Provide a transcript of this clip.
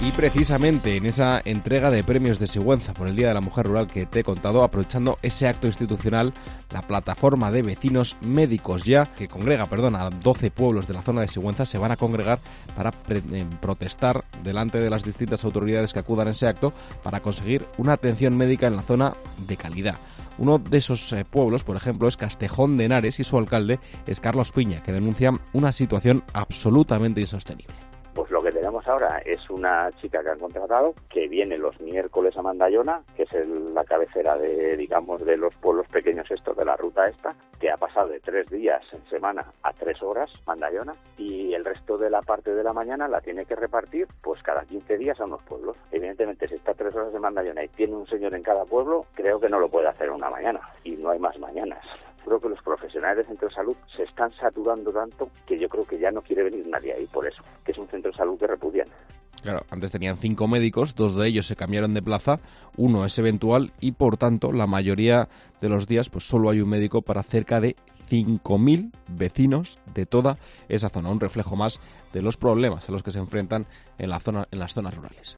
Y precisamente en esa entrega de premios de Sigüenza por el Día de la Mujer Rural que te he contado, aprovechando ese acto institucional, la plataforma de vecinos médicos ya, que congrega, a 12 pueblos de la zona de Sigüenza, se van a congregar para protestar delante de las distintas autoridades que acudan a ese acto para conseguir una atención médica en la zona de calidad. Uno de esos pueblos, por ejemplo, es Castejón de Henares y su alcalde es Carlos Piña, que denuncia una situación absolutamente insostenible. Pues lo que tenemos ahora es una chica que han contratado que viene los miércoles a Mandallona, que es la cabecera de los pueblos pequeños estos de la ruta esta, que ha pasado de 3 días en semana a 3 horas Mandallona, y el resto de la parte de la mañana la tiene que repartir pues cada 15 días a unos pueblos. Evidentemente, si está 3 horas en Mandallona y tiene un señor en cada pueblo, creo que no lo puede hacer en una mañana, y no hay más mañanas. Creo que los profesionales del centro de salud se están saturando tanto que yo creo que ya no quiere venir nadie ahí por eso, que es un centro de salud que repudian. Claro, antes tenían 5 médicos, 2 de ellos se cambiaron de plaza, 1 es eventual y por tanto la mayoría de los días pues solo hay un médico para cerca de 5.000 vecinos de toda esa zona, un reflejo más de los problemas a los que se enfrentan en las zonas rurales.